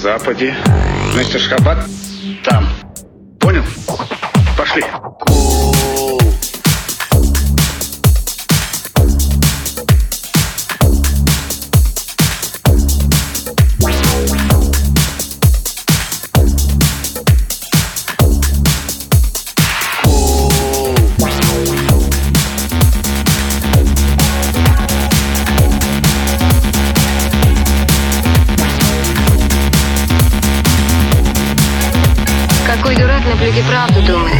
западе. Значит, Ашхабад там. Понял? Пошли. Какой дурак на плюге правду думает.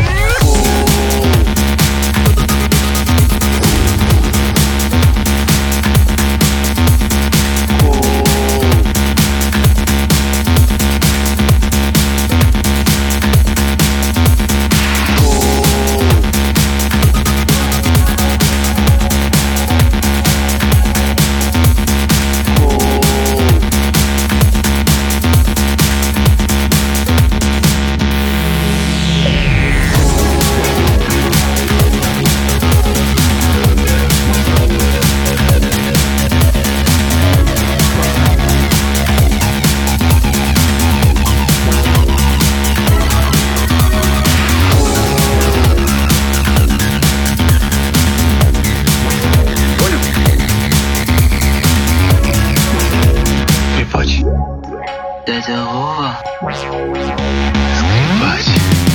Дядя Вова, скрипач,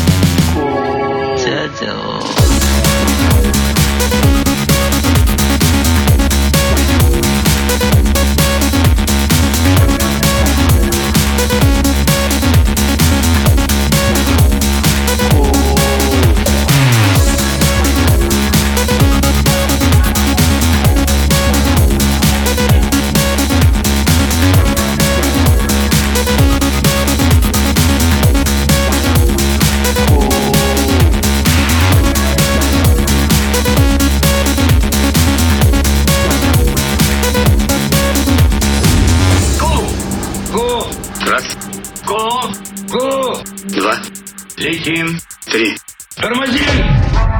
дядя Вова. Раз. Го! Два. Летим. Три. Тормозим!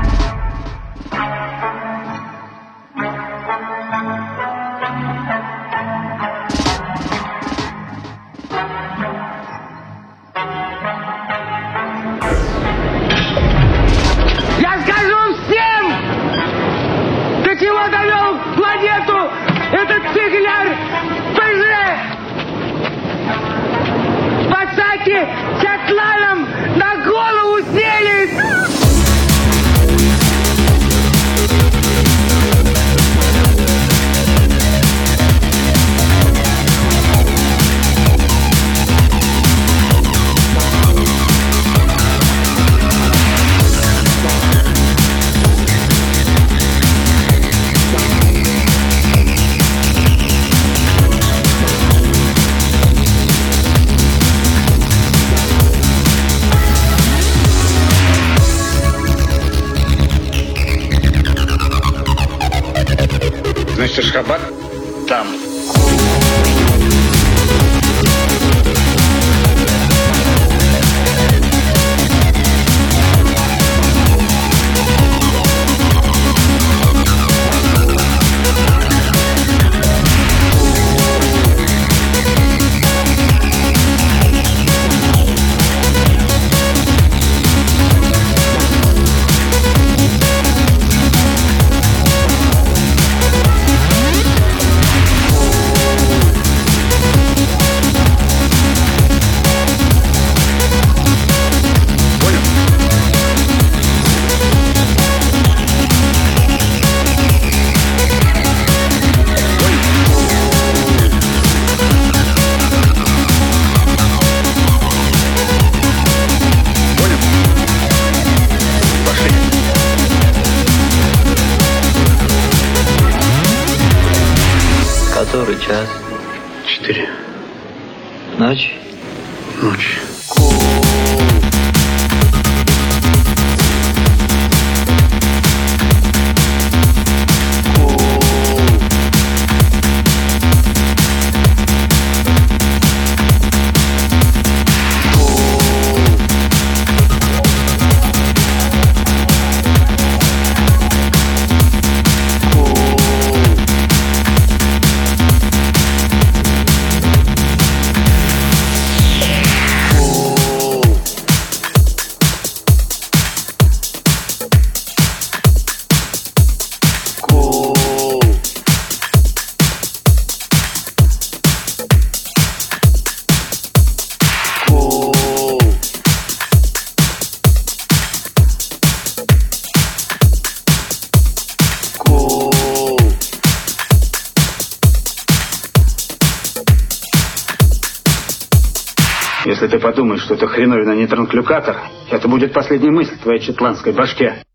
Я скажу всем, до чего довел планету этот фигляр ПЖ! Пацаки с Атланом на голову селит! Значит, Ашхабад там. Который час? 4. Ночь? Ночь. Если ты подумаешь, что это хреновина не транклюкатор, это будет последняя мысль в твоей четландской башке.